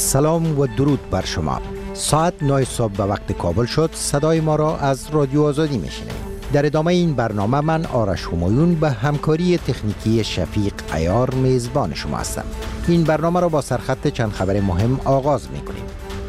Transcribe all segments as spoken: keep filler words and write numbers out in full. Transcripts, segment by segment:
سلام و درود بر شما. ساعت نه صبح به وقت کابل شد. صدای ما را از رادیو آزادی میشنید. در ادامه این برنامه من آرش همایون به همکاری تکنیکی شفیق عیار میزبان شما هستم. این برنامه را با سرخط چند خبر مهم آغاز میکنیم.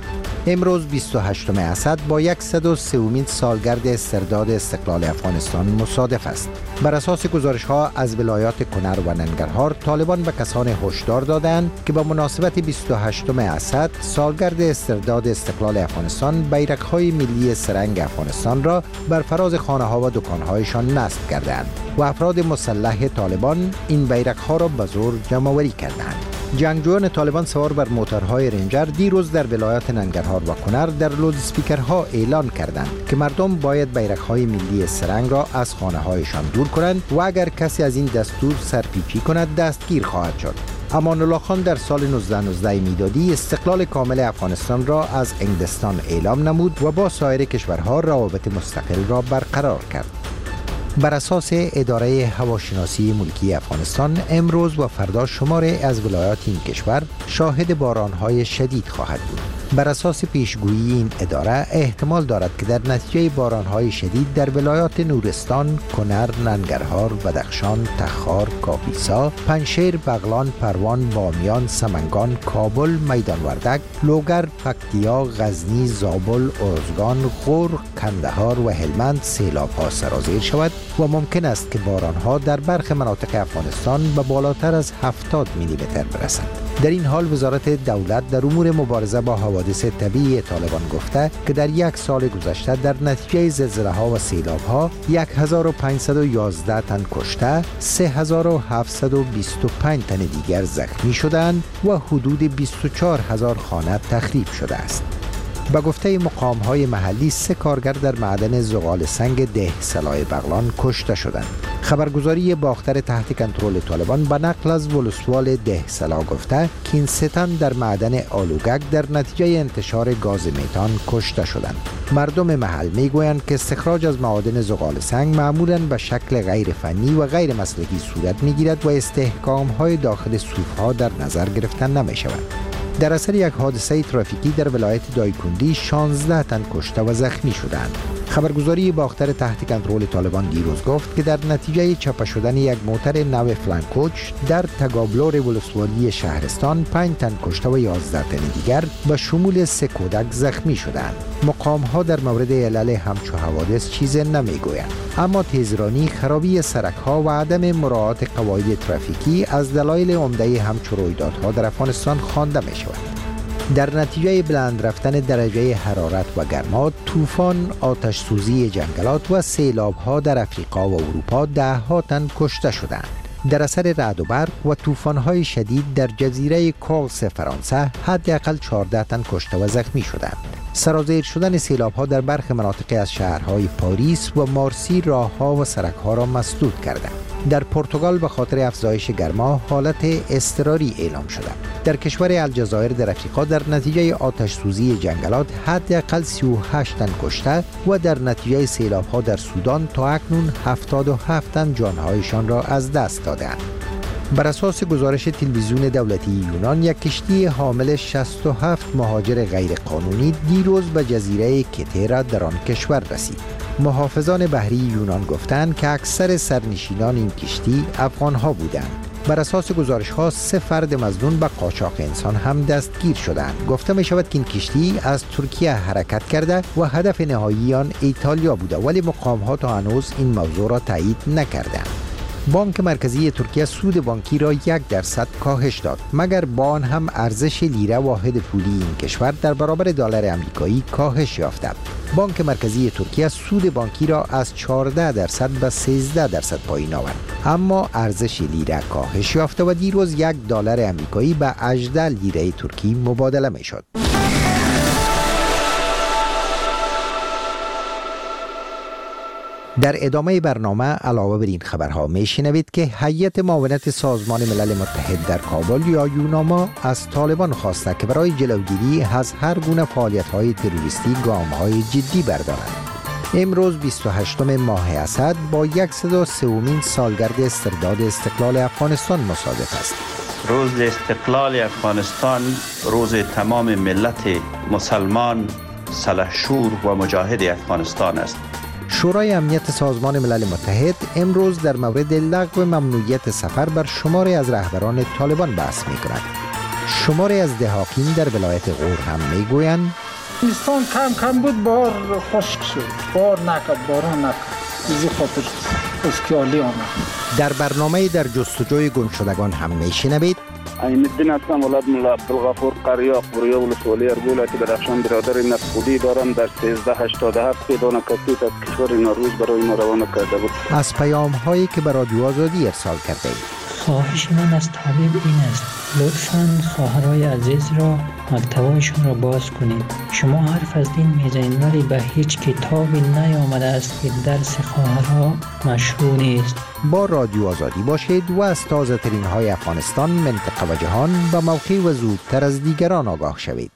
امروز بیست و هشتم اسد با صد و سومین سالگرد استرداد استقلال افغانستان مصادف است. بر اساس گزارش‌ها از ولایات کنر و ننگرهار، طالبان به کسان هشدار دادند که به مناسبت بیست و هشتم اسد سالگرد استرداد استقلال افغانستان بیرق‌های ملی سه‌رنگ افغانستان را بر فراز خانه‌ها و دکان‌هایشان نصب کردند و افراد مسلح طالبان این بیرق‌ها را به زور جمع‌آوری کردند. جنگجویان طالبان سوار بر موتورهای رنجر دیروز در ولایات ننگرهار و کنر در لودسپیکرها اعلان کردند که مردم باید بیرق‌های ملی سه‌رنگ را از خانه‌هایشان دور کنند و اگر کسی از این دستور سرپیچی کند دستگیر خواهد شد. امان الله خان در سال هزار و نهصد و نوزده میلادی استقلال کامل افغانستان را از انگلستان اعلام نمود و با سایر کشورها روابط مستقل را برقرار کرد. بر اساس اداره هواشناسی ملکی افغانستان، امروز و فردا شماری از ولایات این کشور شاهد بارانهای شدید خواهد بود. بر اساس پیشگویی این اداره احتمال دارد که در نتیجه بارانهای شدید در ولایات نورستان، کنر، ننگرهار، بدخشان، تخار، کاپیسا، پنجشیر، بغلان، پروان، بامیان، سمنگان، کابل، میدان وردک، لوگر، پکتیا، غزنی، زابل، ارزگان، غور، کندهار و هلمند سیلاب‌ها سرازیر شود و ممکن است که بارانها در برخی مناطق افغانستان به بالاتر از هفتاد میلیمتر برسند. در این حال وزارت دولت در امور مبارزه با حوادث طبیعی طالبان گفته که در یک سال گذشته در نتیجه زلزله‌ها و سیلاب‌ها هزار و پانصد و یازده تن کشته، سه هزار و هفتصد و بیست و پنج تن دیگر زخمی شدند و حدود بیست و چهار هزار خانه تخریب شده است. به گفته مقام‌های محلی، سه کارگر در معدن زغال سنگ ده سلای بغلان کشته شدند. خبرگزاری باختر تحت کنترل طالبان به نقل از ولسوال ده سلا گفته که این سه تن در معدن آلوگک در نتیجه انتشار گاز میتان کشته شدند. مردم محل میگویند که استخراج از معادن زغال سنگ معمولاً به شکل غیر فنی و غیر مسلکی صورت میگیرد و استحکام‌های داخل صوف‌ها در نظر گرفته نمی‌شود. در اثر یک حادثه ترافیکی در ولایت دایکندی شانزده تن کشته و زخمی شدند. خبرگزاری باختر تحت کنترل طالبان دیروز گفت که در نتیجه چپه شدن یک موتر نو فلانکوچ در تگابلور ولسوالی شهرستان پنج تن کشته و یازده تن دیگر به شمول سه کودک زخمی شدند. مقام‌ها در مورد علل همچو حوادث چیزی نمیگویند، اما تیزرانی، خرابی سرک‌ها و عدم مراعات قواعد ترافیکی از دلایل عمده همچو رویدادها در افغانستان خوانده می‌شود. در نتیجه بلند رفتن درجه حرارت و گرما، طوفان، آتش سوزی جنگلات و سیلاب‌ها در افریقا و اروپا ده ها تن کشته شدند. در اثر رعد و برق و طوفان‌های شدید در جزیره کالس فرانسه حداقل چهارده تن کشته و زخمی شدند. سرازیر شدن سیلاب‌ها در برخی مناطق از شهرهای پاریس و مارسی راه‌ها و سرک‌ها را مسدود کردند. در پرتغال به خاطر افزایش گرما حالت اضطراری اعلام شده. در کشور الجزایر در افریقا در نتیجه آتش سوزی جنگلات حداقل سی و هشت تن کشته و در نتیجه سیلاب‌ها در سودان تا اکنون هفتاد و هفت تن جانهایشان را از دست دادند. بر اساس گزارش تلویزیون دولتی یونان، یک کشتی حامل شصت و هفت مهاجر غیرقانونی دیروز به جزیره کتیرا در آن کشور رسید. محافظان بحری یونان گفتند که اکثر سرنشینان این کشتی افغان‌ها بودند. بر اساس گزارش‌ها سه فرد مظنون به قاچاق انسان هم دستگیر شدند. گفته می شود که این کشتی از ترکیه حرکت کرده و هدف نهایی آن ایتالیا بوده، ولی مقام‌ها تا هنوز این موضوع را تایید نکردند. بانک مرکزی ترکیه سود بانکی را یک درصد کاهش داد، مگر با آن هم ارزش لیره واحد پولی این کشور در برابر دلار آمریکایی کاهش یافت. بانک مرکزی ترکیه سود بانکی را از چهارده درصد به سیزده درصد پایین آورد، اما ارزش لیره کاهش یافته و دیروز یک دلار آمریکایی به هجده لیره ترکی مبادله می شد. در ادامه برنامه علاوه بر این خبرها میشنوید که هیئت معاونت سازمان ملل متحد در کابل یا یوناما از طالبان خواسته که برای جلوگیری از هر گونه فعالیت‌های تروریستی گام‌های جدی بردارند. امروز بیست و هشتم ماه اسد با صد و سومین سالگرد استرداد استقلال افغانستان مصادف است. روز استقلال افغانستان روز تمام ملت مسلمان سلحشور و مجاهد افغانستان است. شورای امنیت سازمان ملل متحد امروز در مورد لغو ممنوعیت سفر بر شماری از رهبران طالبان بحث می کند. شماری از دهاقین در ولایت غور هم می گویند افغانستان کم کم بود، بار خشک شد، بار نکرد، باران نکرد، از خاطر اسکیالی آمد. در برنامه در جستجوی گم شدگان هم می شنوید. عین الدین هستم، ولد ملا عبدالغفور قریاق، برویا ولسوالی ارگولایت بدخشان، برادر نفقودی دارم. در سیزده هشتاد و هفت دانه کبریت از کشور نوروز برای ما روانه کرده بود. از پیام هایی که به رادیو آزادی ارسال کرده اید. خواهش من از طالب این است لطفاً خواهرای عزیز را مکتبایشون را باز کنید. شما حرف از دین میزنید ولی به هیچ کتابی نیامده است که درس خواهرها مشروع نیست. با رادیو آزادی باشید و از تازه ترین های افغانستان، منطقه و جهان به موقع و زودتر از دیگران آگاه شوید.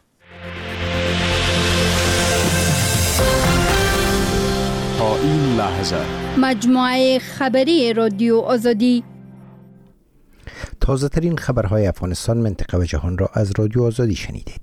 تا این لحظه مجموعه خبری رادیو آزادی. تازه ترین خبرهای افغانستان، منطقه و جهان را از رادیو آزادی شنیدید.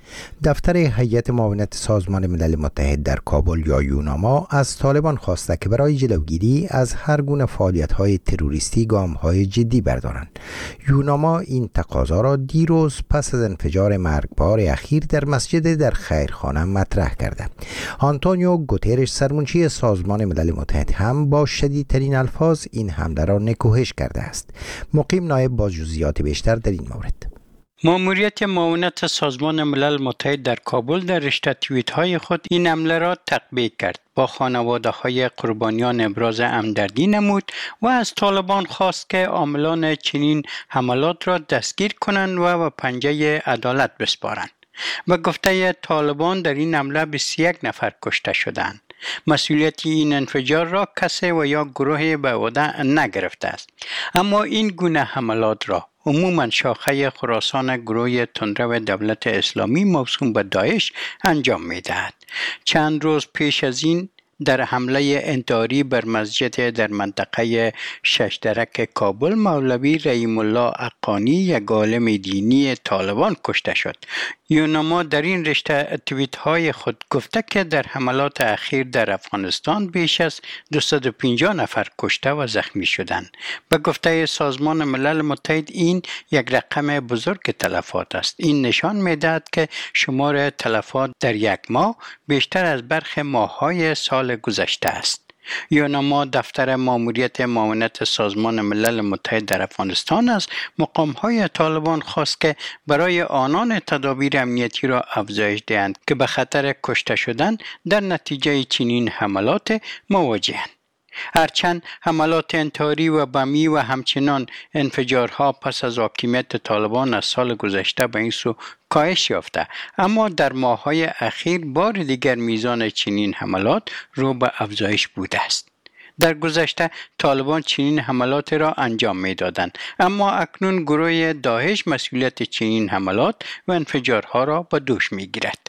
دفتر هیئت معاونت سازمان ملل متحد در کابل یا یوناما از طالبان خواسته که برای جلوگیری از هر گونه فعالیت‌های تروریستی گام‌های جدی بردارند. یوناما این تقاضا را دیروز پس از انفجار مرگبار اخیر در مسجد در خیرخانه مطرح کرده. آنتونیو گوترش سرمنشی سازمان ملل متحد هم با شدیدترین الفاظ این حمله را نکوهش کرده است. مقیم نایب با جزئیات بیشتر در این مورد. ماموریت معاونت سازمان ملل متحد در کابل در رشته توییت های خود این حمله را تقبیح کرد. با خانواده های قربانیان ابراز همدردی نمود و از طالبان خواست که عاملان چنین حملات را دستگیر کنند و به پنجه عدالت بسپارند. و گفته طالبان در این حمله بیست و یک نفر کشته شدند. مسئولیت این انفجار را کسی و یا گروهی به عهده نگرفته است. اما این گونه حملات را عموماً شاخه خراسان گروه تندرو دولت اسلامی موسوم به داعش انجام می‌دهد. چند روز پیش از این در حمله انتحاری بر مسجد در منطقه ششدرک کابل، مولوی رحیم الله حقانی، یک عالم دینی طالبان کشته شد. یوناما در این رشته توییت های خود گفته که در حملات اخیر در افغانستان بیش از دویست و پنجاه نفر کشته و زخمی شدند. به گفته سازمان ملل متحد این یک رقم بزرگ تلفات است. این نشان می‌دهد که شمار تلفات در یک ماه بیشتر از برخی ماه‌های سال گذشته است. یوناما دفتر ماموریت معاونت سازمان ملل متحد در افغانستان از مقام‌های طالبان خواست که برای آنان تدابیر امنیتی را افزایش دهند که به خطر کشته شدن در نتیجه چنین حملات مواجهند. هرچند حملات انتحاری و بمی و همچنان انفجارها پس از حاکمیت طالبان از سال گذشته به این سو کاهش یافته، اما در ماه‌های اخیر بار دیگر میزان چنین حملات رو به افزایش بوده است. در گذشته طالبان چنین حملات را انجام می‌دادند، اما اکنون گروه داعش مسئولیت چنین حملات و انفجارها را به دوش می‌گیرد.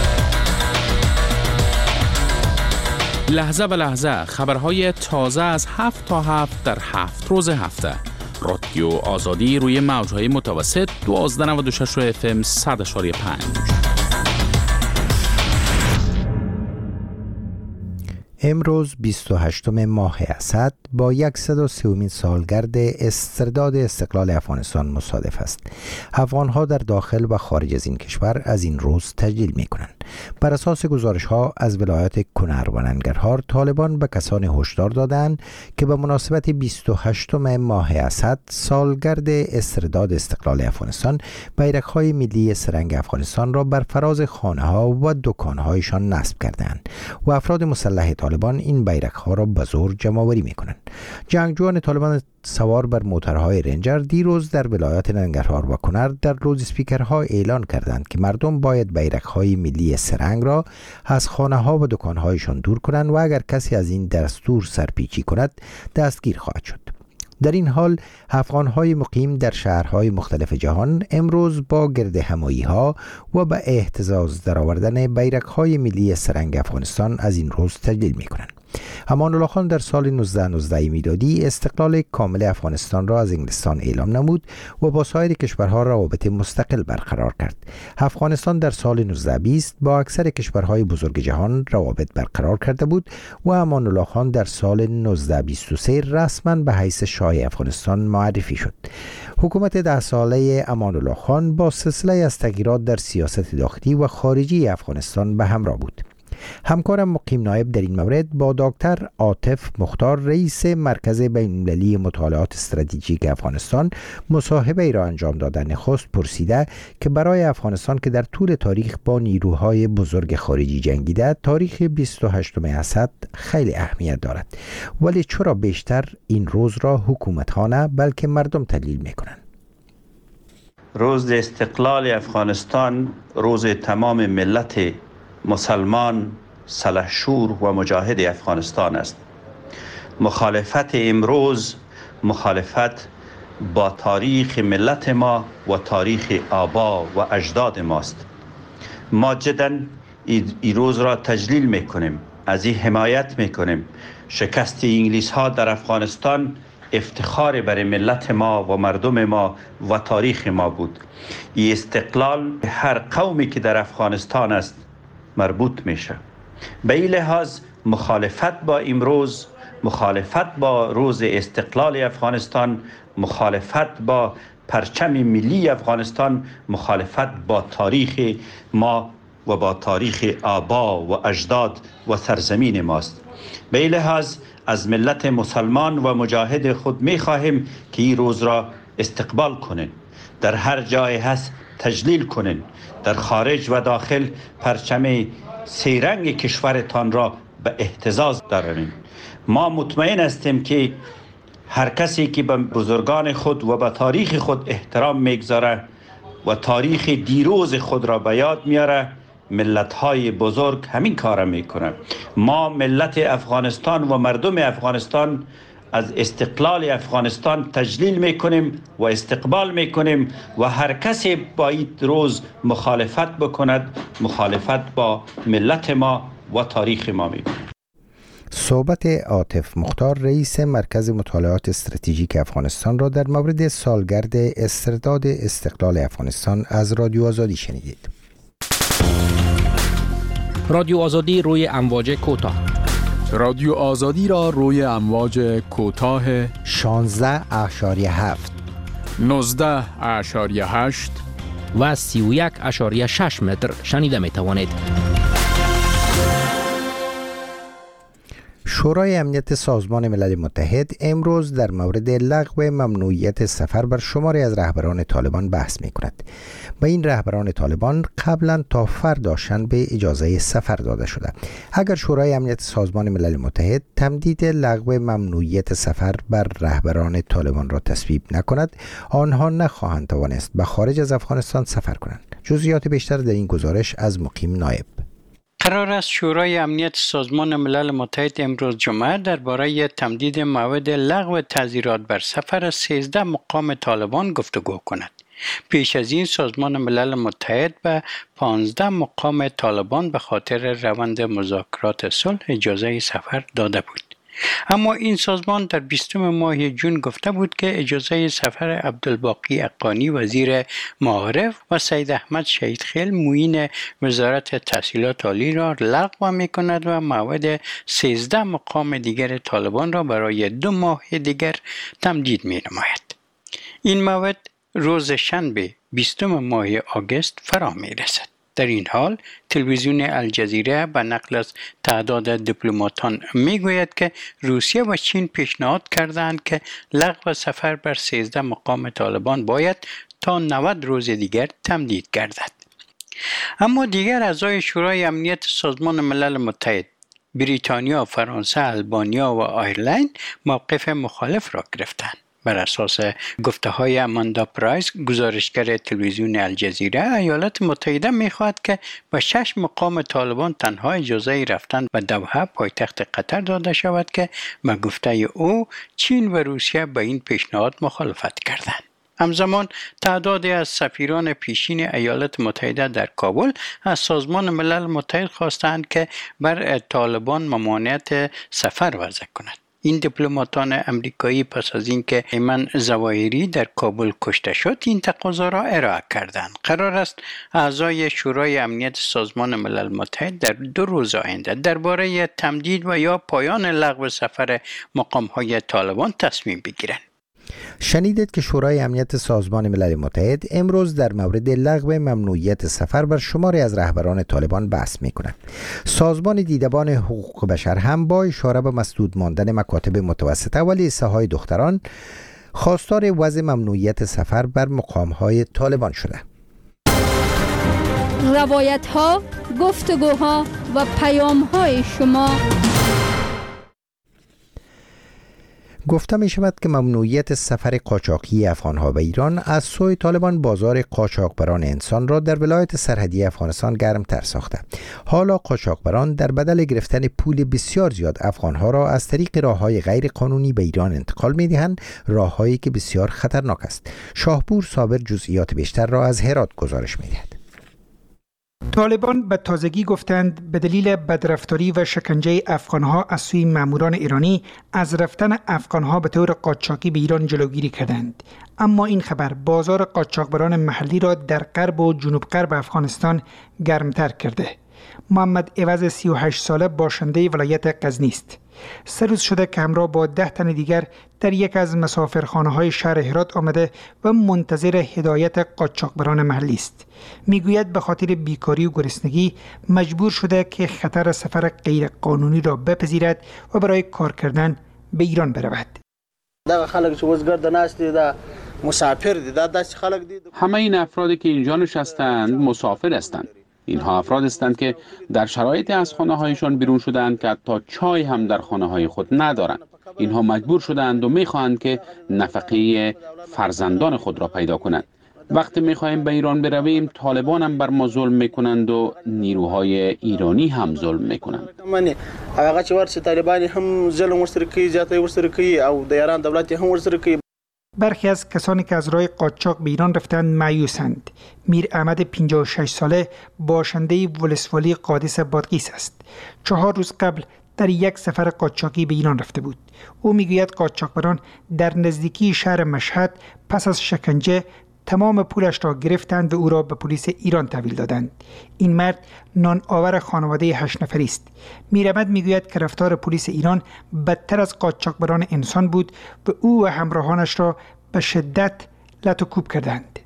لحظه به لحظه خبرهای تازه از هفت تا هفت در هفت روز هفته. رادیو آزادی روی موج‌های متوسط دوازده نود و شش اف ام صد و پنج. امروز بیست و هشتم ماه اسد با صد و سومین سالگرد استرداد استقلال افغانستان مصادف است. افغانها در داخل و خارج از این کشور از این روز تجلیل می کنند. بر اساس گزارش ها از ولایت کنر و ننگرهار، طالبان به کسانی هشدار دادند که به مناسبت بیست و هشتم ماه اسد سالگرد استرداد استقلال افغانستان بیرق‌های ملی سرنگ افغانستان را بر فراز خانه ها و دکان هایشان نصب کردند و افراد مسلح طالبان این بیرق‌ها را به زور جمع‌آوری می‌کنند. جنگجویان طالبان سوار بر موتورهای رنجر دیروز در ولایات ننگرهار و کنر در لودسپیکرها اعلان کردند که مردم باید بیرق‌های ملی سرنگ را از خانه‌ها و دکان‌هایشان دور کنند و اگر کسی از این دستور سرپیچی کند دستگیر خواهد شد. در این حال افغان‌های مقیم در شهرهای مختلف جهان امروز با گرد همایی‌ها و به اهتزاز درآوردن بیرق‌های ملی سرنگ افغانستان از این روز تجلیل می‌کنند. امان الله خان در سال نوزده نوزده میلادی استقلال کامل افغانستان را از انگلستان اعلام نمود و با سایر کشورها روابط مستقل برقرار کرد. افغانستان در سال نوزده بیست با اکثر کشورهای بزرگ جهان روابط برقرار کرده بود و امان الله خان در سال نوزده بیست و سه رسما به حیث شاه افغانستان معرفی شد. حکومت ده ساله امان الله خان با سلسله از تغییرات در سیاست داخلی و خارجی افغانستان به همراه بود. همکارم مقیم نایب در این مورد با دکتر عاطف مختار رئیس مرکز بین‌المللی مطالعات استراتژیک افغانستان مصاحبه ای را انجام داده نخست پرسیده که برای افغانستان که در طول تاریخ با نیروهای بزرگ خارجی جنگیده، تاریخ بیست و هشتم اسد خیلی اهمیت دارد، ولی چرا بیشتر این روز را حکومت ها نه بلکه مردم تدلیل میکنند؟ روز استقلال افغانستان روز تمام ملت مسلمان، سلحشور و مجاهد افغانستان است. مخالفت امروز مخالفت با تاریخ ملت ما و تاریخ آبا و اجداد ماست. ما جدا این روز را تجلیل میکنیم، از این حمایت میکنیم. شکست انگلیس ها در افغانستان افتخار برای ملت ما و مردم ما و تاریخ ما بود. این استقلال هر قومی که در افغانستان است مربوط میشه. به این لحاظ مخالفت با امروز، مخالفت با روز استقلال افغانستان، مخالفت با پرچم ملی افغانستان، مخالفت با تاریخ ما و با تاریخ آبا و اجداد و سرزمین ماست. به این لحاظ از ملت مسلمان و مجاهد خود میخواهیم که این روز را استقبال کنین، در هر جای هست تجلیل کنین، در خارج و داخل پرچم سیرنگ کشورتان را به اهتزاز دارین. ما مطمئن هستیم که هر کسی که به بزرگان خود و به تاریخ خود احترام میگذاره و تاریخ دیروز خود را به یاد میاره، ملت‌های بزرگ همین کار میکنه. ما ملت افغانستان و مردم افغانستان از استقلال افغانستان تجلیل میکنیم و استقبال میکنیم و هر کسی با این روز مخالفت بکند، مخالفت با ملت ما و تاریخ ما میکنه. صحبت عاطف مختار رئیس مرکز مطالعات استراتژیک افغانستان را در مورد سالگرد استرداد استقلال افغانستان از رادیو آزادی شنیدید. رادیو آزادی روی امواج کوتاه. رادیو آزادی را روی امواج کوتاه شانزده اشاریه هفت، نوزده اشاریه هشت و سی و یک اشاریه شش متر شنیده می توانید. شورای امنیت سازمان ملل متحد امروز در مورد لغو ممنوعیت سفر بر شماری از رهبران طالبان بحث می کند. به این رهبران طالبان قبلا تا فردا شنبه اجازه سفر داده شده. اگر شورای امنیت سازمان ملل متحد تمدید لغو ممنوعیت سفر بر رهبران طالبان را تصویب نکند، آنها نخواهند توانست به خارج از افغانستان سفر کنند. جزئیات بیشتر در این گزارش از مقیم نایب. قرار است شورای امنیت سازمان ملل متحد امروز جمعه درباره تمدید موعد لغو تعزیرات بر سفر سیزده مقام طالبان گفتگو کند. پیش از این سازمان ملل متحد به پانزده مقام طالبان به خاطر روند مذاکرات صلح اجازه سفر داده بود. اما این سازمان در بیستم ماه جون گفته بود که اجازه سفر عبدالباقی اقانی وزیر معارف و سید احمد شهیدخیل معین وزارت تحصیلات عالی را لغو می کند و موعد سیزده مقام دیگر طالبان را برای دو ماه دیگر تمدید می نماید. این موعد روز شنبه بیستم ماه آگوست فرا می رسد. در این حال تلویزیون الجزیره به نقل از تعداد دیپلماتان میگوید که روسیه و چین پیشنهاد کردند که لغو سفر بر سیزده مقام طالبان باید تا نود روز دیگر تمدید گردد. اما دیگر اعضای شورای امنیت سازمان ملل متحد بریتانیا، فرانسه، آلبانیا و آیرلند موقف مخالف را گرفتند. بر اساس گفته‌های اماندا پرایس، گزارشگر تلویزیون الجزیره، ایالات متحده می‌خواهد که به شش مقام طالبان تنها اجازه رفتن به دوحه پایتخت قطر داده شود که به گفته او چین و روسیه به این پیشنهاد مخالفت کردند. همزمان تعدادی از سفیران پیشین ایالات متحده در کابل از سازمان ملل متحد خواستند که بر طالبان ممانعت سفر وضع کند. این دیپلماتان امریکایی پس از اینکه ایمن ظواهری در کابل کشته شد این تقاضا را ارائه کردند. قرار است اعضای شورای امنیت سازمان ملل متحد در دو روز آینده درباره تمدید و یا پایان لغو سفر مقام‌های طالبان تصمیم بگیرند. شنیدید که شورای امنیت سازمان ملل متحد امروز در مورد لغو ممنوعیت سفر بر شماری از رهبران طالبان بحث می‌کند. سازمان دیدبان حقوق بشر هم با اشاره به مسدود ماندن مکاتب متوسطه و لیسه‌های دختران خواستار وضع ممنوعیت سفر بر مقام‌های طالبان شده. روایت‌ها، گفتگوها و پیام‌های شما. گفته می شود که ممنوعیت سفر قاچاقی افغانها به ایران از سوی طالبان بازار قاچاقبران انسان را در ولایت سرحدی افغانستان گرمتر ساخته. حالا قاچاقبران در بدل گرفتن پول بسیار زیاد افغانها را از طریق راههای غیر قانونی به ایران انتقال می دهند، راههایی که بسیار خطرناک است. شاهپور صابر جزئیات بیشتر را از هرات گزارش می دهد. طالبان به تازگی گفتند به دلیل بدرفتاری و شکنجه افغانها از سوی ماموران ایرانی از رفتن افغانها به طور قاچاقی به ایران جلوگیری کردند. اما این خبر بازار قاچاقبران محلی را در غرب و جنوب غرب افغانستان گرمتر کرده. محمد عوض سی و هشت ساله باشنده ولایت غزنی است. سه روز شده که همراه با ده تن دیگر در یک از مسافرخانه‌های شهر هرات آمده و منتظر هدایت قاچاقبران محلی است. میگوید به خاطر بیکاری و گرسنگی مجبور شده که خطر سفر غیر قانونی را بپذیرد و برای کار کردن به ایران برود. دا خلک چې وزګر د ناست دي دا مسافر دي دا داسې خلک دي. همه این افرادی که اینجا نشستند مسافر هستند. اینها افراد هستند که در شرایطی از خانه هایشان بیرون شدند که حتی چای هم در خانه های خود ندارند. اینها مجبور شدند و میخواهند که نفقه فرزندان خود را پیدا کنند. وقتی میخواهیم به ایران برویم طالبان هم بر ما ظلم میکنند و نیروهای ایرانی هم ظلم میکنند. هغه چې ورته طالبان هم ظلم ورسره کوي، زیاتی ورسره کوي او د ایران دولت هم ورسره کوي. برخی از کسانی که از راه قاچاق به ایران رفتند مایوسند. میر احمد پنجاه و شش ساله باشنده ولسوالی قادس بادغیس است. چهار روز قبل در یک سفر قاچاقی به ایران رفته بود. او میگوید قاچاقبران در نزدیکی شهر مشهد پس از شکنجه تمام پولش را گرفتند و او را به پلیس ایران تحویل دادند. این مرد نان آور خانواده هشت نفری است. میر احمد میگوید که رفتار پلیس ایران بدتر از قاچاقبران انسان بود و او و همراهانش را به شدت لط و کوب کردند.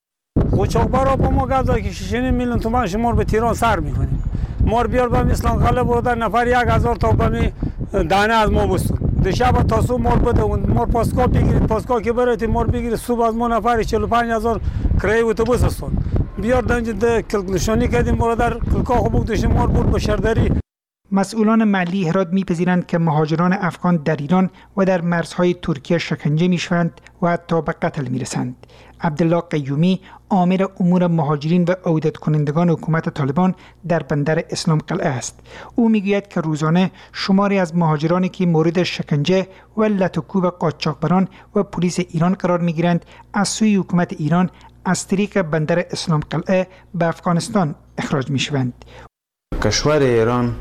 قاچاقبرا با ما گفت که شش میلیون تومان شما رو به تهران سر میکنیم. ما رو بیار به اسلام قلعه بردن نفر یک هزار تا به دانه از ما بستون. دیشب تا صبح مار بده اون مار پاسکال بگیرید، پاسکال که برید مار بگیرید، صبح از ما نفر چهل و پنج هزار کرایه اتوبوس استون. بیار دنج ده کلک نشانی کردیم بالا در کلکا خوب بودش مار برد به شهرداری. مسئولان محلی هرات میپذیرند که مهاجران افغان در ایران و در مرزهای ترکیه شکنجه میشوند و حتی به قتل میرسند. عبدالله قیومی آمر امور مهاجرین و عودت کنندگان حکومت طالبان در بندر اسلام قلعه است. او میگوید که روزانه شماری از مهاجرانی که مورد شکنجه و لط و کوب قاچاقبران و پلیس ایران قرار میگیرند از سوی حکومت ایران از طریق بندر اسلام قلعه به افغانستان اخراج میشوند. کشور ایران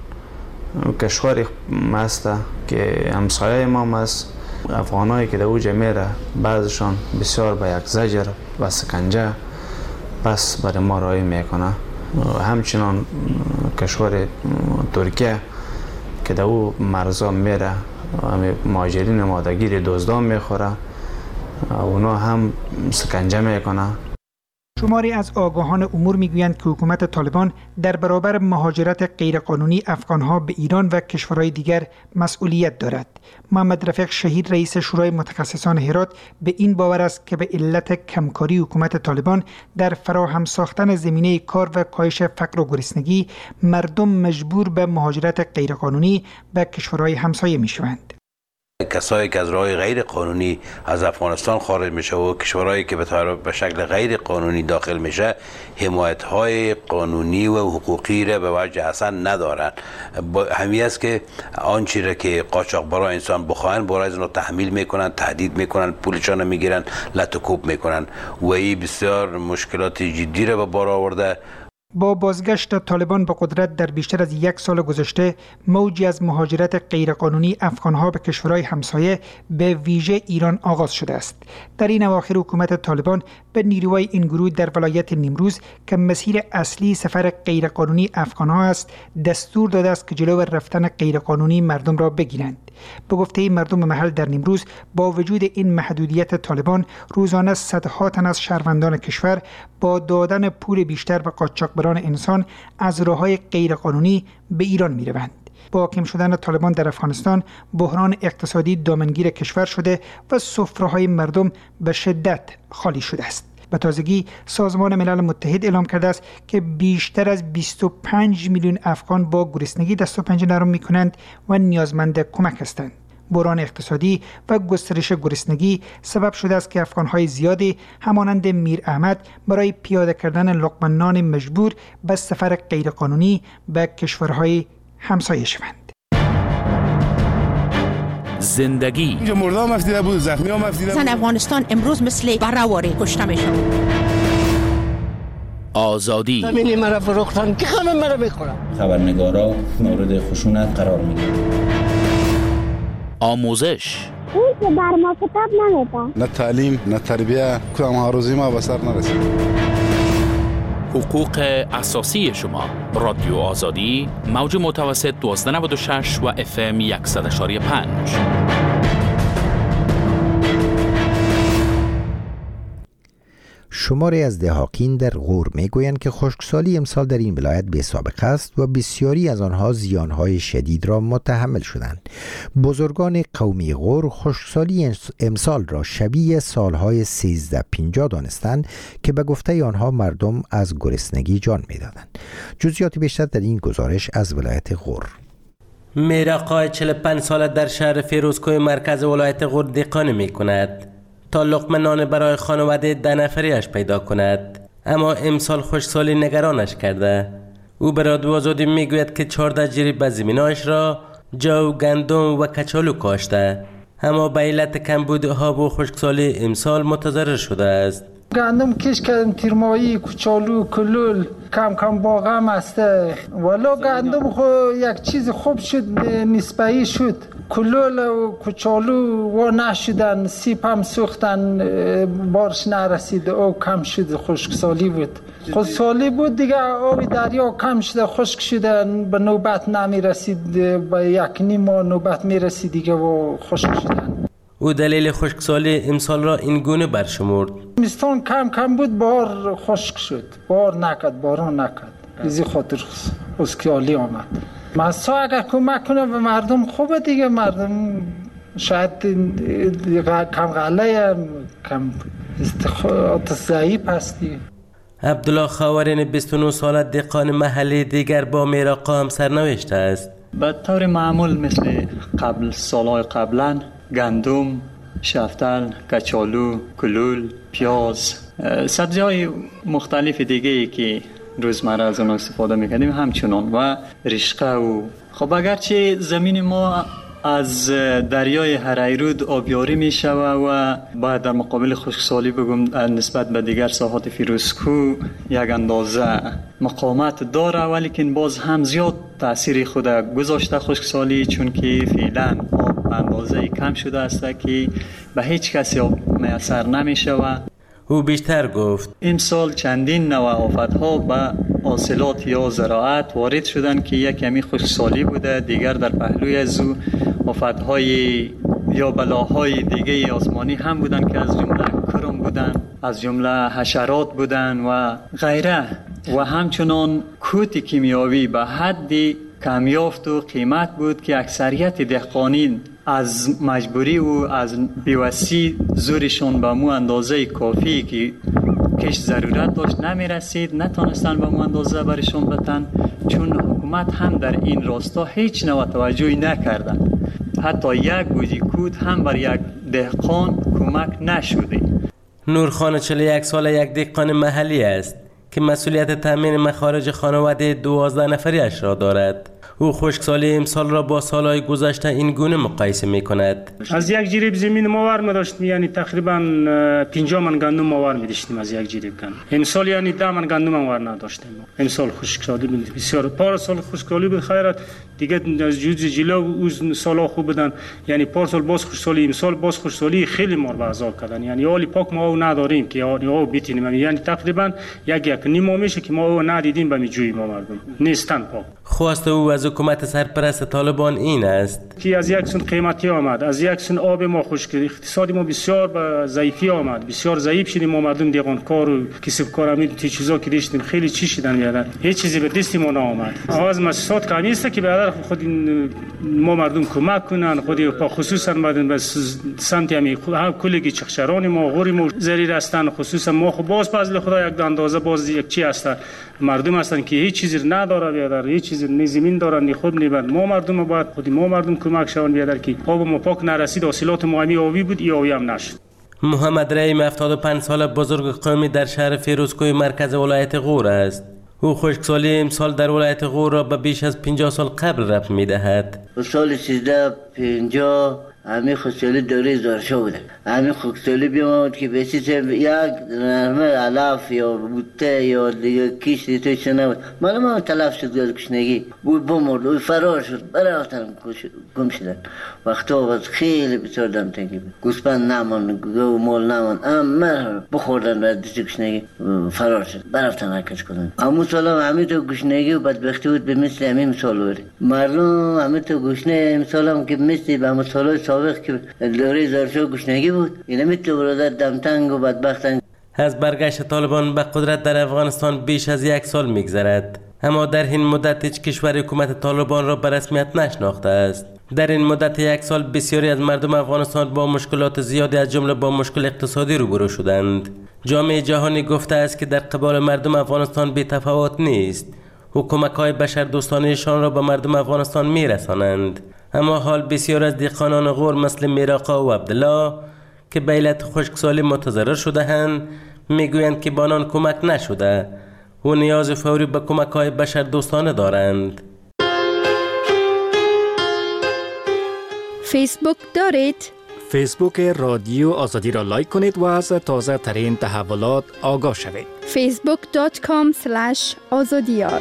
کشور است که همسایه ما است. افغانایی که در اوج میره بعضشان بسیار به یک زجر و سکنجه پس برای ما رای میکنه. همچنان کشور ترکیه که در او مرزا میره مهاجرین مادگیر دزدان میخوره، اونا هم سکنجه میکنه. شماری از آگاهان امور میگویند که حکومت طالبان در برابر مهاجرت غیرقانونی افغانها به ایران و کشورهای دیگر مسئولیت دارد. محمد رفیق شهید رئیس شورای متخصصان هرات به این باور است که به علت کمکاری حکومت طالبان در فراهم ساختن زمینه کار و کاهش فقر و گرسنگی مردم مجبور به مهاجرت غیرقانونی به کشورهای همسایه میشوند. کسایی که از راه غیر قانونی از افغانستان خارج میشه و کشورهایی که به شکل غیر قانونی داخل میشه حمایت های قانونی و حقوقی را به وجه اصلا ندارن. همین است که آنچه را که قاچاقبرا انسان بخواهن برای از تحمیل میکنن، تهدید میکنن، پولشان میگیرن، لطوکوب میکنن و این بسیار مشکلات جدی را به بار آورده. با بازگشت طالبان به قدرت در بیشتر از یک سال گذشته، موجی از مهاجرت غیرقانونی افغانها به کشورهای همسایه به ویژه ایران آغاز شده است. در این اواخر حکومت طالبان به نیروهای این گروه در ولایت نیمروز که مسیر اصلی سفر غیرقانونی افغانها است، دستور داده است که جلو رفتن غیرقانونی مردم را بگیرند. به گفته مردم محل در نیمروز، با وجود این محدودیت طالبان، روزانه صدها تن از شهروندان کشور با دادن پول بیشتر به قاچاقبران انسان از راه‌های غیرقانونی به ایران می‌روند. با حاکم شدن طالبان در افغانستان، بحران اقتصادی دامنگیر کشور شده و سفره‌های مردم به شدت خالی شده است. به تازگی سازمان ملل متحد اعلام کرده است که بیشتر از بیست و پنج میلیون افغان با گرسنگی دست و پنجه نرم می‌کنند و نیازمند کمک هستند. بحران اقتصادی و گسترش گرسنگی سبب شده است که افغان‌های زیادی همانند میر احمد برای پیاده کردن لقمه نان مجبور به سفر غیرقانونی به کشورهای همسایه شوند. زندگی اینجا مردم مفتیده بود، زخمی ها مفتیده بود. زن افغانستان امروز مثل برآوری کشته میشن. آزادی زمینی مرا فروختن که همه مرا میخورن. خبرنگارا مورد خشونت قرار میگیرن. آموزش اون که بر ما کتاب نمیده. نه تعلیم نه تربیه، کدام آرزوی ما به سر نرسید. حقوق اساسی شما. رادیو آزادی، موج متوسط دوازده نود و شش و اف ام صد و یک و پنج. شماری از دهاقین در غور میگویند که خشکسالی امسال در این ولایت بی سابقه است و بسیاری از آنها زیانهای شدید را متحمل شدند. بزرگان قومی غور خشکسالی امسال را شبیه سالهای سیزده پنجاه دانستند که به گفته آنها مردم از گرسنگی جان میدادند. جزئیات بیشتر در این گزارش از ولایت غور. میراقای چهل و پنج ساله در شهر فیروزکوه مرکز ولایت غور دهقانی میکند تا لقمه نان برای خانواده ده نفریش پیدا کند، اما امسال خشکسالی نگرانش کرده. او به رادیو آزادی میگوید که چهارده جریب از زمینایش را جو، گندم و کچالو کاشته، اما به علت کمبود آب و خشکسالی امسال متضرر شده است. گندم کش کردم، تیرمایی، کچالو، کلول کم کم باغم است. والا گندم خو یک چیز خوب شد، نسبی شد. کلول و کچالو و نشدن، سیب هم سوختن، بارش نرسید، او کم شد، خشکسالی بود. خشکسالی بود دیگه، آب دریا کم شده، خشک شده، به نوبت نمی رسید، به یک نیم ماه نوبت می رسید دیگه و خشک شدن. او دلیل خشکسالی امسال را این گونه برشمرد. زمستان کم کم بود، بار خشک شد، بار نکرد، باران نکرد، ازی خاطر خشکسالی آمد. مسا اگر کمک کنه به مردم خوبه دیگه، مردم شاید کم غله کم استخدامات ضعیف هستی. عبدالله خاورین بیست و نه ساله دهقان محلی دیگر با میراقا هم سرنوشت است. به طور معمول مثل قبل سالهای قبلا گندم، شفتل، کچالو، کلول، پیاز، سبزی‌های مختلف دیگه ای که روزمره از اون استفاده میکنیم همچنان و رشقه. و خب اگرچه زمین ما از دریای هریرود آبیاری میشوه و باید در مقابل خشکسالی بگم نسبت به دیگر ساحات فیروزکو یک اندازه مقاومت داره، ولیکن باز هم زیاد تأثیر خود گذاشته خشکسالی، چون که فعلا آب به اندازه کم شده است که به هیچ کسی آب میسر نمیشوه. او بیشتر گفت امسال چندین نوع آفت‌ها به حاصلات یا زراعت وارد شدن که یک کمی خشکسالی بوده، دیگر در پهلوی از او آفت‌های یا بلاهای دیگه آسمانی هم بودن که از جمله کرم بودن، از جمله حشرات بودن و غیره، و همچنان کوت کیمیاوی به حدی کمیافت و قیمت بود که اکثریت دهقانین از مجبوری و از بیوسی زورشون به مو اندازه کافی که کش ضرورت داشت نمی رسید، نتونستن به مو اندازه برشون بتن، چون حکومت هم در این راستا هیچ نوع توجهی نکردن. حتی یک گوجه کود هم بر یک دهقان کمک نشده. نورخان چهل و یک ساله یک دهقان محلی است که مسئولیت تامین مخارج خانواده دوازده نفریش را دارد. او خشکسالی امسال را با سالهای گذشته این گونه مقایسه می کند. از یک جریب زمین ماور می داشتیم، یعنی تقریبا پنجاه من گندم ماور می داشتیم از یک جریب گندم. امسال یعنی ده من گندم ماور نداشتیم. امسال خشکسالی بود بسیار. پارسال خشکسالی بود خیرت دیگه از جوز جلو اون سالا خوب بودن، یعنی پارسال باز خشکسالی، امسال باز خشکسالی خیلی ما رو عذاب کردن. یعنی حالی پاک ما او نداریم که او بتونیم، یعنی تقریبا یک یک نیم میشه که ما او ندیدیم به جوی ما مردم نیستن پاک. خواست او از حکومت سرپرست طالبان این است که از یک سون قیمتی آمد، از یک سون آب ما خشک، اقتصادی ما بسیار به ضعیفی آمد، بسیار ضعیف شدیم. ما مردم دیگانکار و کسب کار همین تی چیزا که داشتیم خیلی چی شدن یادن، هیچ چیزی به دست ما نآمد. از مسئولات کمی است که به خود این ما مردم کمک کنن، خودی با خصوصا مردم بس سمت همی هم کلگی چخشران ما غوری ما زریر هستن، خصوصا ما خب باز فضل خدا یک اندازه باز یک چی هستن مردم هستن که هیچ چیزی نداره بیادر، هیچ چیزی نه زمین دارن نه خود نه بعد ما مردم باید خودی ما مردم کمک شون بیادر که آب ما پاک نرسید، حاصلات ما همی آبی بود یا آبی هم نشد. محمد رحیم هفتاد و پنج ساله بزرگ قومی در شهر فیروزکوه مرکز ولایت غور است. او خشکسالی امسال در ولایت غور را به بیش از پنجاه سال قبل رفت می‌دهد. سال سیزده پنجاه همین خشکسالی دوره زارشا بوده. همین خشکسالی بیامد که بسی یک نرمه علاف یا بوته یا دیگه کیش دیتویش نبود. معلوم هم تلف شد گاز کشنگی بود بمرد و فرار شد برفتن گم شدن. وقتا باز خیلی بسیار دم تنگی بود. گوسپند نمان، گو مال نمان، همه بخوردن و دیست کشنگی فرار شد برفتن حرکت کردن. همون سال هم همین تو گشنگی و بدبختی بود به مثل همین مثال بود. مردم همین تو گشنه مثال هم که مثل به مثال سابق که دوره زارشا گشنگی بود، این مثل برادر دمتنگ و بدبختن. از برگشت طالبان به قدرت در افغانستان بیش از یک سال میگذرد، اما در این مدت هیچ کشور حکومت طالبان را به رسمیت نشناخته است. در این مدت یک سال بسیاری از مردم افغانستان با مشکلات زیادی از جمله با مشکل اقتصادی روبرو شدند. جامعه جهانی گفته است که در قبال مردم افغانستان بی تفاوت نیست. حکومت‌های بشردوستانه‌شان را به مردم افغانستان میرسانند. اما حال بسیار از دهقانان غور مثل میراقا و عبدالله که به علت خشکسالی متضرر شده‌اند میگویند که با آنان کمک نشده و نیاز فوری به کمک‌های بشردوستانه دارند. فیسبوک دارید؟ فیسبوک رادیو آزادی را لایک کنید و از تازه ترین تحولات آگاه شوید. فیسبوک دات کام اسلش آزادیار.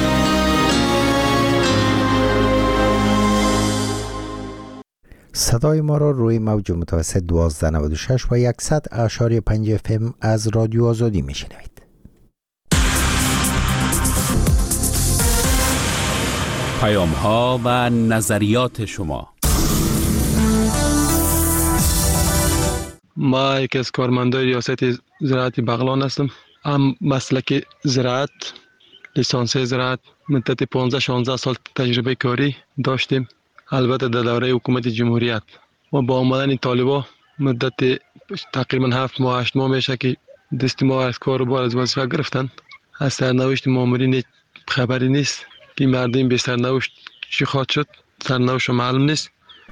صدای ما را روی موج متوسط دوازده نود و شش و صد اعشاری پنج اف ام از رادیو آزادی میشنوید. پیام ها و نظریات شما. ما یکی از کارمندای ریاست زراعت بغلان هستم. هم مسلک زراعت، لیسانس زراعت، مدت پانزده شانزده سال تجربه کاری داشتیم. البته در دوره حکومت جمهوریت و با آمدن طالبا مدت تقریبا هفت ماه هشت ماه میشه که دست ما از کار و بار از وظیفه گرفتن. از سرنوشت مامورین خبری نیست که مردم به سرنوشت چی خواهد شد، سرنوشت معلوم نیست.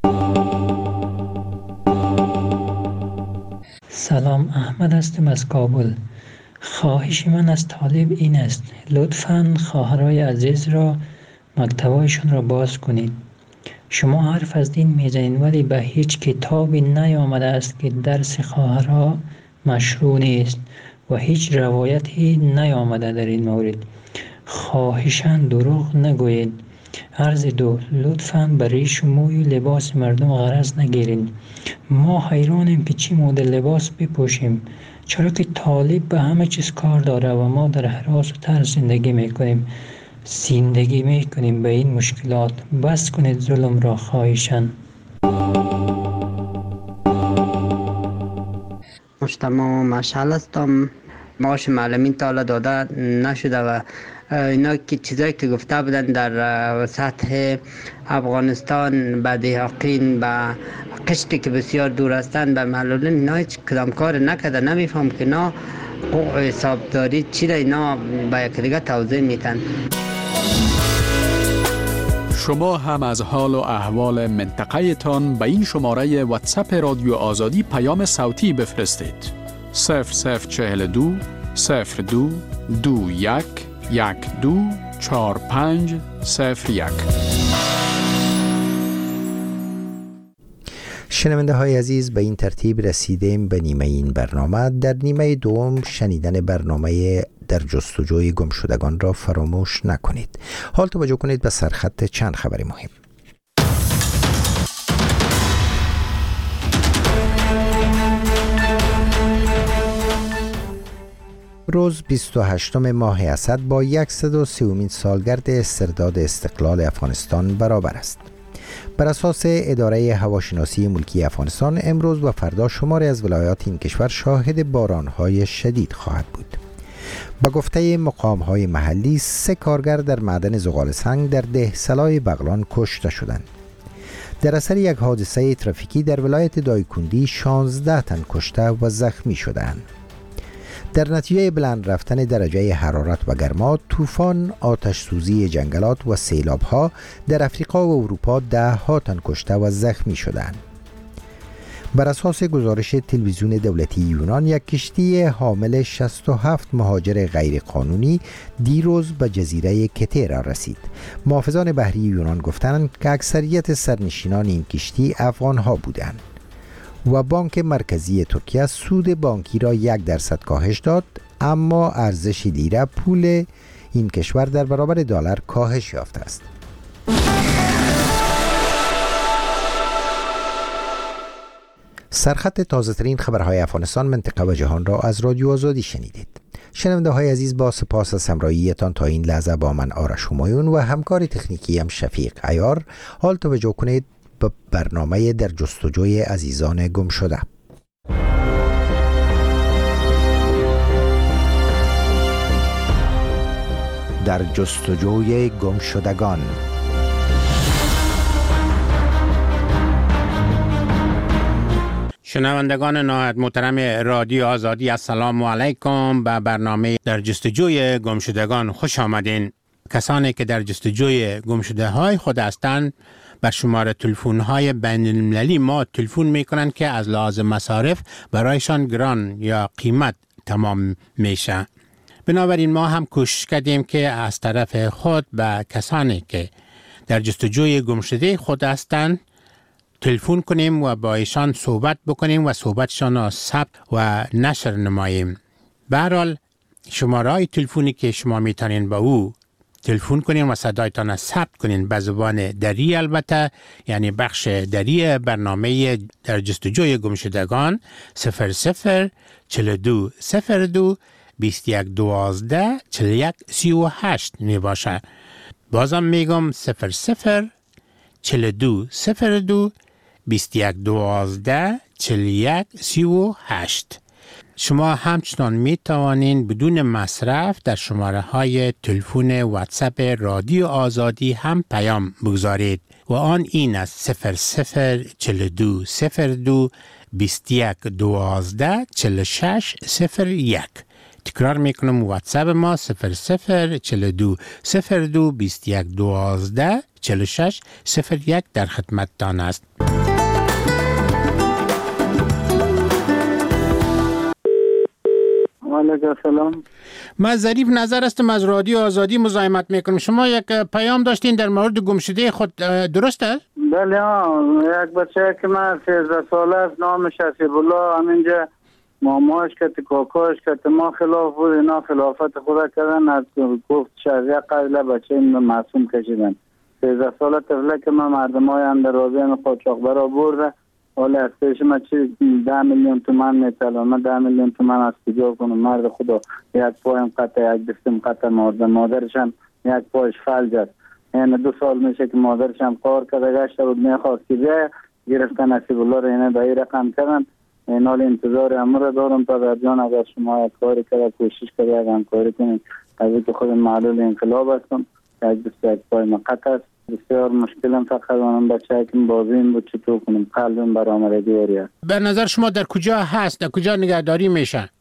سلام، احمد هستم از کابل. خواهش من از طالب این است لطفاً خواهرای عزیز را مکتبایشون را باز کنید. شما حرف از دین میزنید ولی به هیچ کتابی نیامده است که درس خواهرها مشروع نیست و هیچ روایتی نیامده در این مورد. خواهشاً دروغ نگویید. عرض دو، لطفاً به ریش و موی لباس مردم غرض نگیرید. ما حیرانیم که چی مدل لباس بپوشیم، چرا که طالب به همه چیز کار داره و ما در هراس و ترس زندگی میکنیم زندگی میکنیم به این مشکلات. بس کنید ظلم را خواهشاً. مجتمع مشعل هستم. معاش معلمین تا حالا داده نشده و اینا که چیزایی که گفته بودن در سطح افغانستان به دهقین به قشتی که بسیار دور هستند به معلولین، اینا هیچ کدام کار نکرده. نمیفهم که اینا حسابداری چی را اینا به یک دیگه توضیح میتن. شما هم از حال و احوال منطقه تان به این شماره واتساپ رادیو آزادی پیام صوتی بفرستید. صفر صفر چهل دو صفر دو دو یک یک دو چهار پنج صفر یک. شنونده های عزیز، به این ترتیب رسیدیم به نیمه این برنامه. در نیمه دوم شنیدن برنامه در جستجوی گمشدگان را فراموش نکنید. حال توجه کنید به سرخط چند خبر مهم. روز بیست و هشتم ماه اسد با صد و سیومین سالگرد استرداد استقلال افغانستان برابر است. بر اساس اداره هواشناسی ملکی افغانستان، امروز و فردا شماری از ولایات این کشور شاهد باران‌های شدید خواهد بود. با گفته مقام‌های محلی، سه کارگر در معدن زغال سنگ در دهسلای بغلان کشته شدند. در اثر یک حادثه ترافیکی در ولایت دایکندی شانزده تن کشته و زخمی شدند. در نتیجه بلند رفتن درجه حرارت و گرما، طوفان، آتش سوزی جنگلات و سیلاب‌ها در افریقا و اروپا ده ها تن کشته و زخمی شدند. بر اساس گزارش تلویزیون دولتی یونان، یک کشتی حامل شصت و هفت مهاجر غیرقانونی دیروز به جزیره کتیرا رسید. محافظان بحری یونان گفتند که اکثریت سرنشینان این کشتی افغان‌ها بودند. و بانک مرکزی ترکیه سود بانکی را یک درصد کاهش داد، اما ارزش لیره پول این کشور در برابر دلار کاهش یافته است. سرخط تازه ترین خبرهای افغانستان، منطقه و جهان را از رادیو آزادی شنیدید. شنونده های عزیز، با سپاس از همراهیتان تا این لحظه با من آرش همایون و همکار تکنیکی هم شفیق عیار. حال توجه کنید به برنامه در جستجوی عزیزان گم شده. در جستجوی گم شدگان. شنوندگان نهایت محترم رادیو آزادی، السلام علیکم. به برنامه در جستجوی گمشدگان خوش آمدین. کسانی که در جستجوی گمشده های خود هستند بر شماره تلفن های بین المللی ما تلفن میکنند که از لحاظ مصارف برایشان گران یا قیمت تمام میشه. بنابراین ما هم کوشش کردیم که از طرف خود به کسانی که در جستجوی گمشده خود هستند تلفن کنیم و با ایشان صحبت بکنیم و صحبتشان را ثبت و نشر نماییم. به هر حال شماره های تلفنی که شما میتونین با او تلفن کنین و صدایتان را ثبت کنین به زبان دری، البته یعنی بخش دری برنامه در جستجوی گمشدگان صفر صفر چهل دو صفر دو بیست یک دوازده چهل یک سی و هشت می باشه. بازم میگم صفر صفر چهل دو صفر دو بیست یک دوازده چهل یک سی و هشت. شما همچنان می توانید بدون مصرف در شماره های تلفن واتساپ رادیو آزادی هم پیام بگذارید و آن این است: صفر صفر چهل دو صفر دو بیست یک دوازده چهل شش صفر یک. تکرار میکنم، واتساپ ما صفر صفر چهل دو صفر دو بیست یک دوازده چهل شش صفر یک در خدمتتان است. علیکم السلام. من ظریف نظر هستم از رادیو آزادی مزاحمت میکنم. شما یک پیام داشتین در مورد گمشده خود، درست است؟ بله ها، یک بچه که من سیزده ساله است، نامش حسیب الله، همینجا ماماش که کاکاش که ما خلاف بود، اینا خلافت خدا کردن، از گفت شرعیه قبل بچه این معصوم کشیدن. سیزده ساله طفله که من مردم های اندرازی هم قاچاق برا برده، حالا از پیش من چی ده میلیون تومن میتلم، من ده میلیون تومن از کجا کنم؟ مرد خدا یک پایم قطع، یک دستم قطع مرده، مادرشم یک پایش فلج است. یعنی دو سال میشه که مادرشم کار کرده گشته بود، میخواست که بیایه، گرفتن حسیب الله رو اینه به این رقم کردن. این حال انتظار امور دارم تا در جان اگر شما یک کاری کرده کوشش کرده یک همکاری کنید. از این که خود معلول انقلاب هستم، یک دست یک پای مقطع است. بسیار مشکلم فقط اونم بچه که بازیم بود چطور کنم، قلبم برآمدگی است. به نظر شما در کجا هست، در کجا نگهداری میشه؟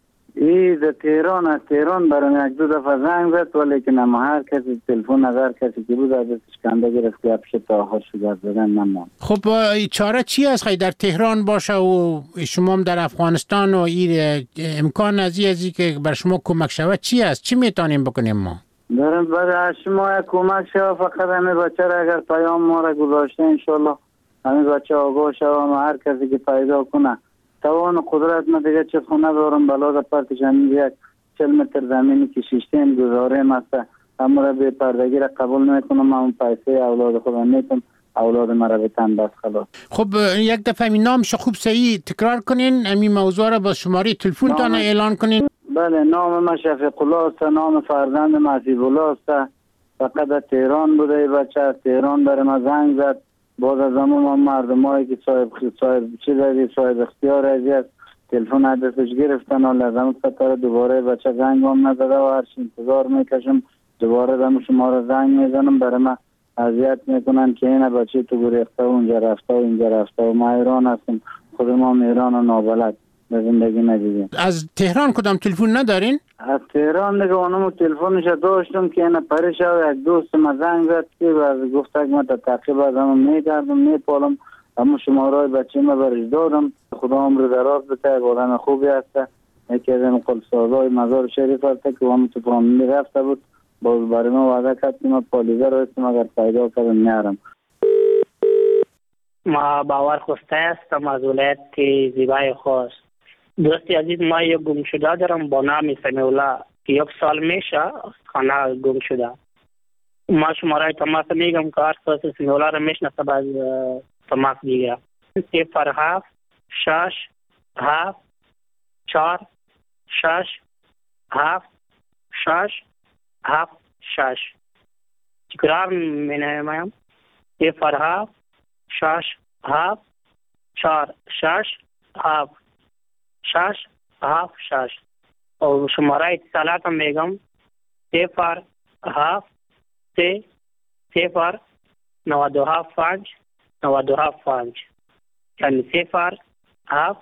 ای در تهران از تهران برام یک دو دفعه زنگ زد ولی که نما هر کسی تلفن نظر کسی که بود از دستش کنده گرفت که اپش تا آخر شده زدن نمان. خب چاره چی است خیلی در تهران باشه و شما هم در افغانستان و این امکان از این که بر شما کمک شود چی است؟ چی میتونیم بکنیم ما؟ دارم برای شما یک کمک شود فقط همه بچه را اگر پیام ما را گذاشته انشالله همه بچه آگاه شود و هر کسی که پیدا کنه توان قدرت ما دیگه چه خونه دارم بلا پرتش همین یک چل متر زمینی که شیشتین گذاره مسته همه را به پردگی را قبول نکنم همون پیسه اولاد خودم میتونم اولاد مرا به تن بس خلاص. خب یک دفعه می نامش خوب صحیح تکرار کنین امی موضوع را با شماره تلفن تان اعلان کنین. بله نام من شفیق الله است، نام فرزند مسیح الله است. فقط از تهران بوده بچه از تهران بر ما زنگ زد. باز از همون مردمایی که صاحب صاحب چی دادی صاحب اختیار ازیست تلفن عدسش گرفتن و لازم فتره دوباره بچه زنگ هم نزده و هرچی انتظار میکشم دوباره دم شما را زنگ میزنم برای من اذیت میکنن که این بچه تو گریخته و اونجا رفته و اینجا رفته و ما ایران هستیم خود ما ایران و نابلد به زندگی ندیدیم. از تهران کدام تلفن ندارین؟ از تهران دیگه اونمو تلفنش داشتم که اینا پرش و یک دوست ما زنگ زد که باز گفت که ما تا تعقیب از همون میگردم میپالم همون شمارای بچه ما برش دادم خدا عمر دراز بده یک آدم خوبی هسته یکی از این قلبسازهای مزار شریف هسته که همون تو فامیلی رفته بود باز برای ما وعده کرد که ما پالیزه رو هستیم اگر پیدا کردم میارم. ما باور خوسته هستم از ولایت زیبای خواست. دوستی عزیز ما یک گم شده دارم با نام سمیولا که یک سال میشه خانه گم شده. ما شماره تماس میگم که هر سال سمیولا رو میشناسه باز تماس میگیرم. صفر هفت شش هفت چهار شش هفت شش هفت شش تکرار می نمایم صفر هفت شش هفت چهار شش هفت شش هفت شش و شماره اتصالات هم میگم صفر هفت سه صفر نود دو هفت پنج نود دو هفت پنج یعنی صفر هفت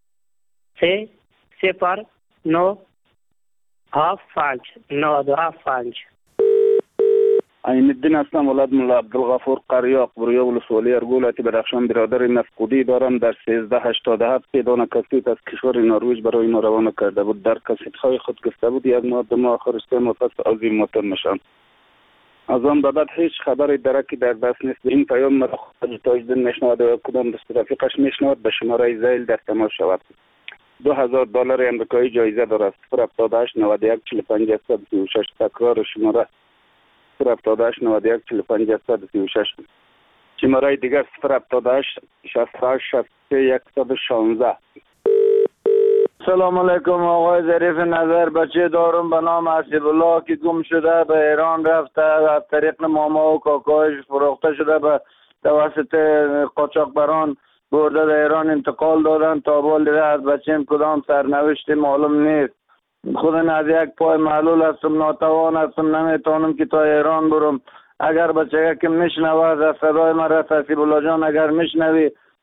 سه صفر نو هفت پنج نود دو هفت پنج. عین الدین هستم، ولد مولا عبدالغفور قریاق بریا ولسوالی ارگولتی بدخشان برادر مفقودی دارم. در سیزده هشتاد و هفت پیدان کسیت از کشور نروژ برای ما روانه کرده بود. در کسیت های خود گفته بود یک ماه دو ماه آخر سه ماه پس از این موتر نشان. از آن به بعد هیچ خبری درکی در دست نیست. این پیام مرا خود تاجدین میشنود و کدام دست رفیقش میشنود به شماره زیل در تماس شود. دو هزار دلار امریکایی جایزه دارد. صفر هفتاد و هشت نود و یک چهل و پنج صد و سی و شش تکرار شماره صفر هفتاد و هشت نود و یک چهل و پنج صد و سی و شش. شماره دیگر صفر هفتاد و هشت شصت و هشت شصت و سه صد و شانزده. سلام علیکم آقای ظریف نظر. بچه دارم به نام حسیب الله که گم شده به ایران رفته از طریق ماما و کاکایش فروخته شده به توسط قاچاقبران برده در ایران انتقال دادن تا بال دیگه از بچه‌ام کدام سرنوشتی معلوم نیست. خود از یک پای معلول هستم ناتوان هستم نمیتونم که تا ایران برم. اگر بچه که میشنوه از صدای مرا حسیب الله جان اگر میشنوی